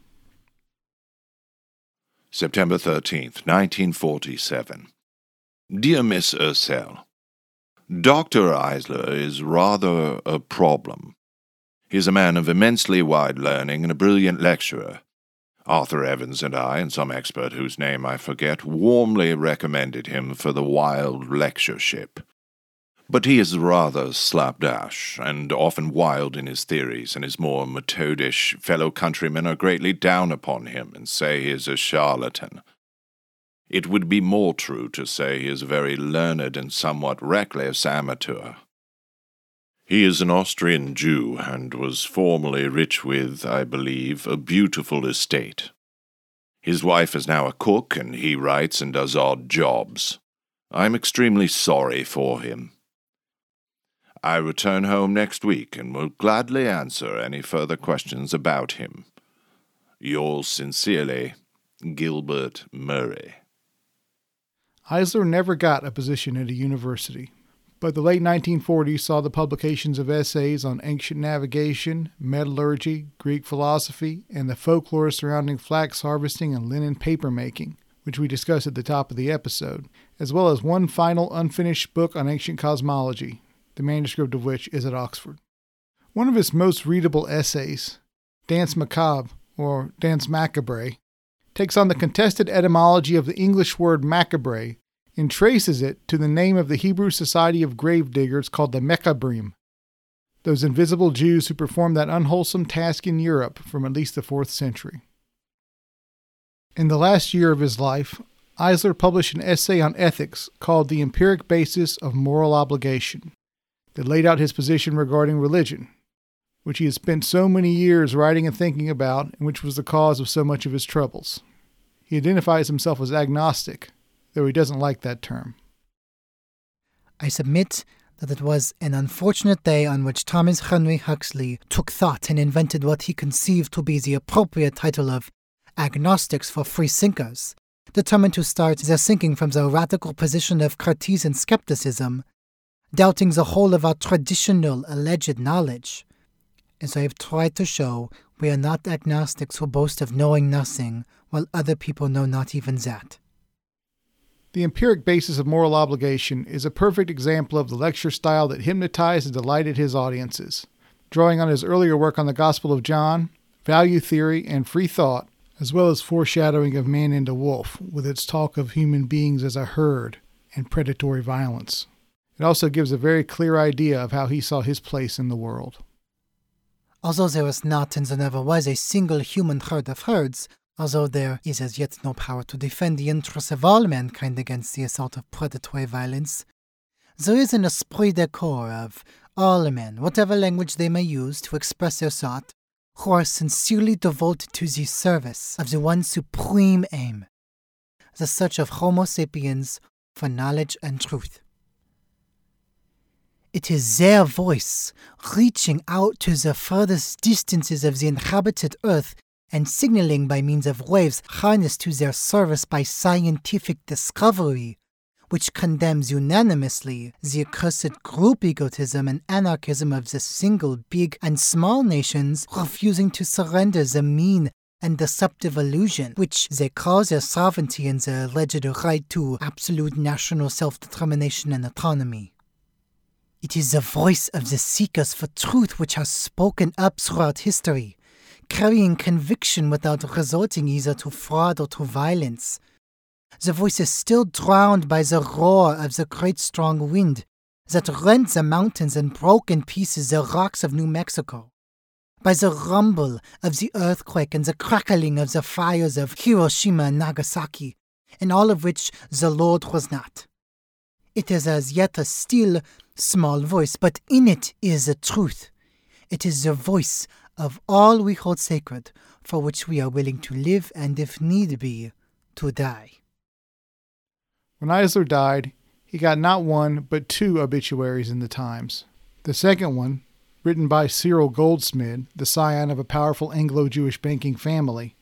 September thirteenth, nineteen forty-seven. Dear Miss Ursel, Doctor Eisler is rather a problem. He is a man of immensely wide learning and a brilliant lecturer. Arthur Evans and I, and some expert whose name I forget, warmly recommended him for the wild lectureship. But he is rather slapdash, and often wild in his theories, and his more methodish fellow countrymen are greatly down upon him and say he is a charlatan. It would be more true to say he is a very learned and somewhat reckless amateur. He is an Austrian Jew, and was formerly rich with, I believe, a beautiful estate. His wife is now a cook, and he writes and does odd jobs. I am extremely sorry for him. I return home next week, and will gladly answer any further questions about him. Yours sincerely, Gilbert Murray. Eisler never got a position at a university, but the late nineteen forties saw the publications of essays on ancient navigation, metallurgy, Greek philosophy, and the folklore surrounding flax harvesting and linen paper making, which we discussed at the top of the episode, as well as one final unfinished book on ancient cosmology, the manuscript of which is at Oxford. One of his most readable essays, Danse Macabre, or Danse Macabre, takes on the contested etymology of the English word macabre and traces it to the name of the Hebrew society of gravediggers called the Mekabrim, those invisible Jews who performed that unwholesome task in Europe from at least the fourth century. In the last year of his life, Eisler published an essay on ethics called The Empiric Basis of Moral Obligation, that laid out his position regarding religion, which he had spent so many years writing and thinking about, and which was the cause of so much of his troubles. He identifies himself as agnostic, though he doesn't like that term. I submit that it was an unfortunate day on which Thomas Henry Huxley took thought and invented what he conceived to be the appropriate title of agnostics for free thinkers, determined to start their thinking from the radical position of Cartesian skepticism, doubting the whole of our traditional alleged knowledge. As I have tried to show, we are not agnostics who boast of knowing nothing, while other people know not even that. The empiric basis of moral obligation is a perfect example of the lecture style that hypnotized and delighted his audiences. Drawing on his earlier work on the Gospel of John, value theory, and free thought, as well as foreshadowing of Man and the Wolf, with its talk of human beings as a herd and predatory violence. It also gives a very clear idea of how he saw his place in the world. Although there is not and there never was a single human herd of herds, although there is as yet no power to defend the interests of all mankind against the assault of predatory violence, there is an esprit de corps of all men, whatever language they may use to express their thought, who are sincerely devoted to the service of the one supreme aim, the search of Homo sapiens for knowledge and truth. It is their voice, reaching out to the furthest distances of the inhabited earth and signaling by means of waves harnessed to their service by scientific discovery, which condemns unanimously the accursed group egotism and anarchism of the single big and small nations refusing to surrender the mean and deceptive illusion which they call their sovereignty and their alleged right to absolute national self-determination and autonomy. It is the voice of the seekers for truth which has spoken up throughout history, carrying conviction without resorting either to fraud or to violence. The voice is still drowned by the roar of the great strong wind that rent the mountains and broke in pieces the rocks of New Mexico, by the rumble of the earthquake and the crackling of the fires of Hiroshima and Nagasaki, in all of which the Lord was not. It is as yet a still, small voice, but in it is the truth. It is the voice of all we hold sacred, for which we are willing to live and, if need be, to die. When Eisler died, he got not one, but two obituaries in the Times. The second one, written by Cyril Goldsmid, the scion of a powerful Anglo-Jewish banking family,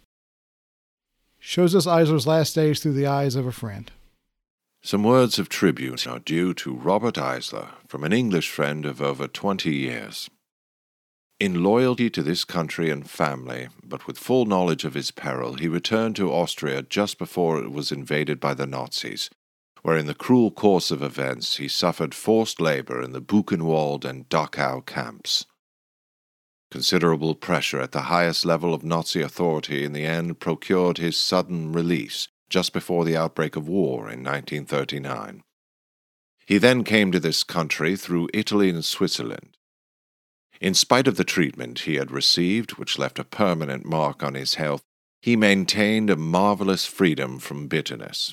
shows us Eisler's last days through the eyes of a friend. Some words of tribute are due to Robert Eisler from an English friend of over twenty years. In loyalty to this country and family, but with full knowledge of his peril, he returned to Austria just before it was invaded by the Nazis, where in the cruel course of events he suffered forced labor in the Buchenwald and Dachau camps. Considerable pressure at the highest level of Nazi authority in the end procured his sudden release just before the outbreak of war in nineteen thirty-nine. He then came to this country through Italy and Switzerland. In spite of the treatment he had received, which left a permanent mark on his health, he maintained a marvelous freedom from bitterness.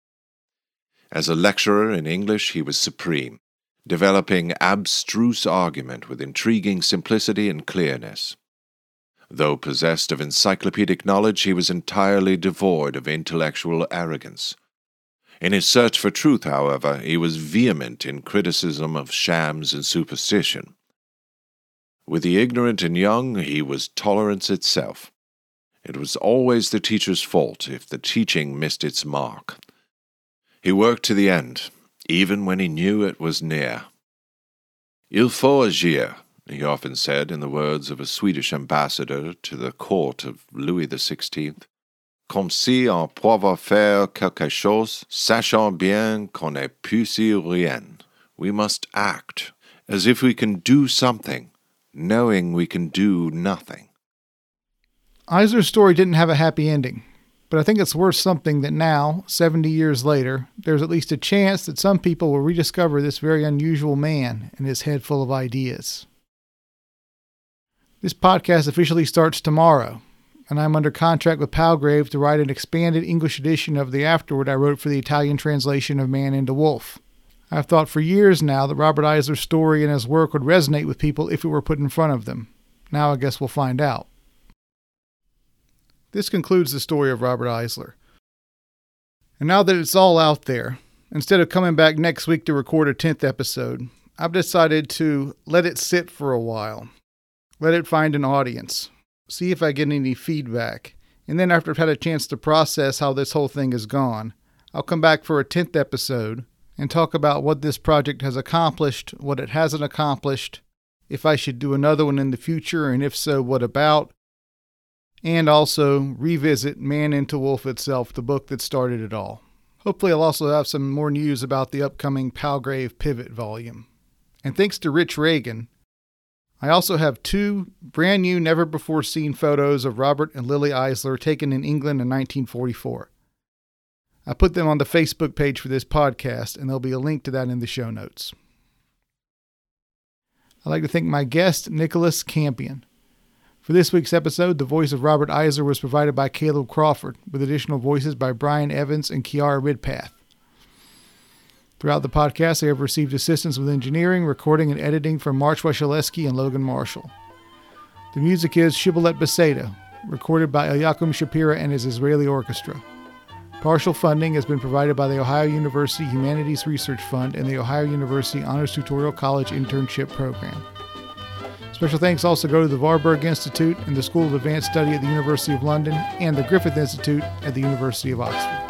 As a lecturer in English, he was supreme, developing abstruse argument with intriguing simplicity and clearness. Though possessed of encyclopedic knowledge, he was entirely devoid of intellectual arrogance. In his search for truth, however, he was vehement in criticism of shams and superstition. With the ignorant and young, he was tolerance itself. It was always the teacher's fault if the teaching missed its mark. He worked to the end, even when he knew it was near. Il faut agir, he often said in the words of a Swedish ambassador to the court of Louis the Sixteenth, comme si on pouvait faire quelque chose, sachant bien qu'on ne puisse rien. We must act, as if we can do something, knowing we can do nothing. Eisler's story didn't have a happy ending, but I think it's worth something that now, seventy years later, there's at least a chance that some people will rediscover this very unusual man and his head full of ideas. This podcast officially starts tomorrow, and I'm under contract with Palgrave to write an expanded English edition of the afterword I wrote for the Italian translation of Man and the Wolf. I've thought for years now that Robert Eisler's story and his work would resonate with people if it were put in front of them. Now I guess we'll find out. This concludes the story of Robert Eisler. And now that it's all out there, instead of coming back next week to record a tenth episode, I've decided to let it sit for a while. Let it find an audience. See if I get any feedback. And then after I've had a chance to process how this whole thing has gone, I'll come back for a tenth episode and talk about what this project has accomplished, what it hasn't accomplished, if I should do another one in the future, and if so, what about, and also revisit Man into Wolf itself, the book that started it all. Hopefully I'll also have some more news about the upcoming Palgrave Pivot volume. And thanks to Rich Reagan, I also have two brand new, never-before-seen photos of Robert and Lily Eisler taken in England in nineteen forty-four. I put them on the Facebook page for this podcast, and there'll be a link to that in the show notes. I'd like to thank my guest, Nicholas Campion. For this week's episode, the voice of Robert Eisler was provided by Caleb Crawford, with additional voices by Brian Evans and Kiara Ridpath. Throughout the podcast, I have received assistance with engineering, recording, and editing from March Wasileski and Logan Marshall. The music is Shibboleth Beseda, recorded by Eliakim Shapira and his Israeli Orchestra. Partial funding has been provided by the Ohio University Humanities Research Fund and the Ohio University Honors Tutorial College Internship Program. Special thanks also go to the Warburg Institute and the School of Advanced Study at the University of London and the Griffith Institute at the University of Oxford.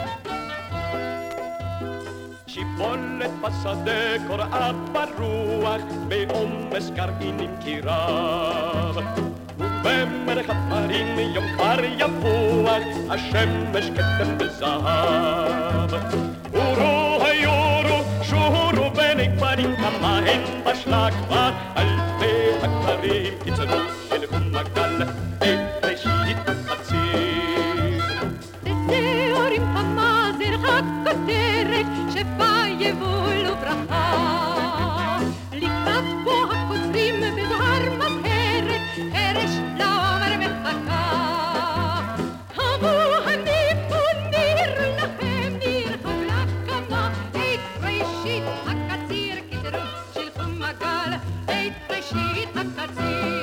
שיבולת בשדה קוראה ברוח בעומס גרעינים כי רב ובמלך הפרים יום כבר יבוח השמש כתם בזהב אורו היורו שורו בני כפרים כמה הם בשלה כבר אלפי הכפרים קיצרו ילכו מגל את ראשית החציר תזהורים כמה זרח הכותרת שבה יבולו ברכה לקראת בו הכותרים בזוהר מזהרת הרש לעומר מחכה המו הניפו ניר לכם ניר חבלה כמה את ראשית הקציר כתרו שלחו מגל את ראשית הקציר